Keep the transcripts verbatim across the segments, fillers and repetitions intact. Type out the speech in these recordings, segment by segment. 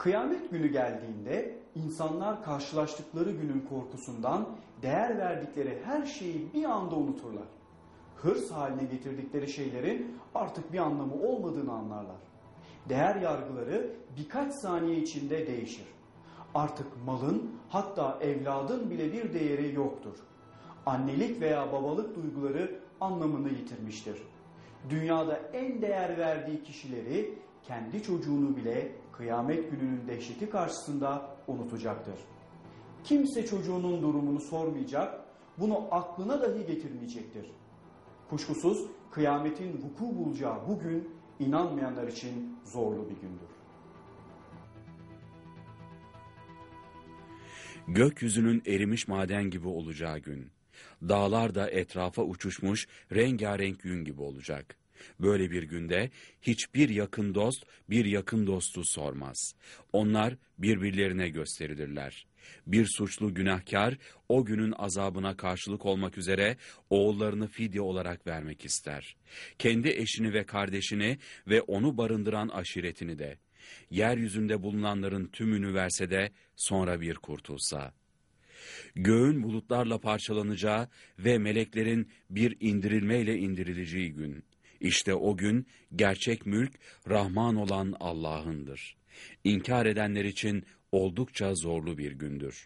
Kıyamet günü geldiğinde insanlar karşılaştıkları günün korkusundan değer verdikleri her şeyi bir anda unuturlar. Hırs haline getirdikleri şeylerin artık bir anlamı olmadığını anlarlar. Değer yargıları birkaç saniye içinde değişir. Artık malın, hatta evladın bile bir değeri yoktur. Annelik veya babalık duyguları anlamını yitirmiştir. Dünyada en değer verdiği kişileri, kendi çocuğunu bile kıyamet gününün dehşeti karşısında unutacaktır. Kimse çocuğunun durumunu sormayacak, bunu aklına dahi getirmeyecektir. Kuşkusuz kıyametin vuku bulacağı bu gün inanmayanlar için zorlu bir gündür. Gökyüzünün erimiş maden gibi olacağı gün. Dağlar da etrafa uçuşmuş rengarenk yün gibi olacak. Böyle bir günde hiçbir yakın dost bir yakın dostu sormaz. Onlar birbirlerine gösterilirler. Bir suçlu günahkar o günün azabına karşılık olmak üzere oğullarını fidye olarak vermek ister. Kendi eşini ve kardeşini ve onu barındıran aşiretini de. Yeryüzünde bulunanların tümünü verse de sonra bir kurtulsa. Göğün bulutlarla parçalanacağı ve meleklerin bir indirilmeyle indirileceği gün. İşte o gün gerçek mülk Rahman olan Allah'ındır. İnkar edenler için oldukça zorlu bir gündür.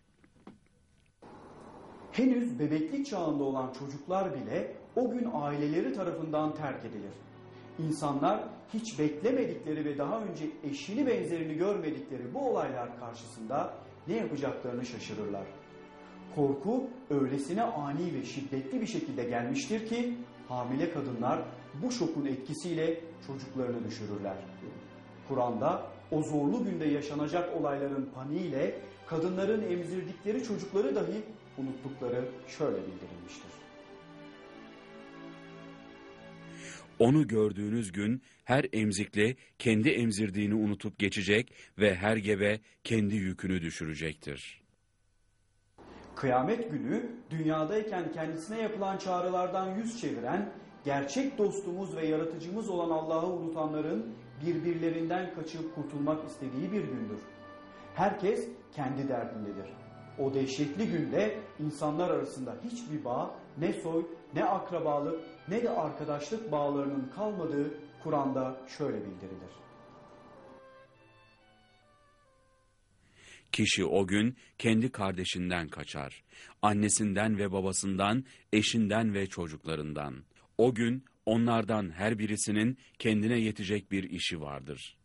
Henüz bebeklik çağında olan çocuklar bile o gün aileleri tarafından terk edilir. İnsanlar hiç beklemedikleri ve daha önce eşini benzerini görmedikleri bu olaylar karşısında ne yapacaklarını şaşırırlar. Korku öylesine ani ve şiddetli bir şekilde gelmiştir ki hamile kadınlar bu şokun etkisiyle çocuklarını düşürürler. Kur'an'da o zorlu günde yaşanacak olayların paniğiyle kadınların emzirdikleri çocukları dahi unuttukları şöyle bildirilmiştir. Onu gördüğünüz gün her emzikli kendi emzirdiğini unutup geçecek ve her gebe kendi yükünü düşürecektir. Kıyamet günü dünyadayken kendisine yapılan çağrılardan yüz çeviren, gerçek dostumuz ve yaratıcımız olan Allah'ı unutanların birbirlerinden kaçıp kurtulmak istediği bir gündür. Herkes kendi derdindedir. O dehşetli günde insanlar arasında hiçbir bağ, ne soy, ne akrabalık, ne de arkadaşlık bağlarının kalmadığı Kur'an'da şöyle bildirilir. Kişi o gün kendi kardeşinden kaçar, annesinden ve babasından, eşinden ve çocuklarından. O gün onlardan her birisinin kendine yetecek bir işi vardır.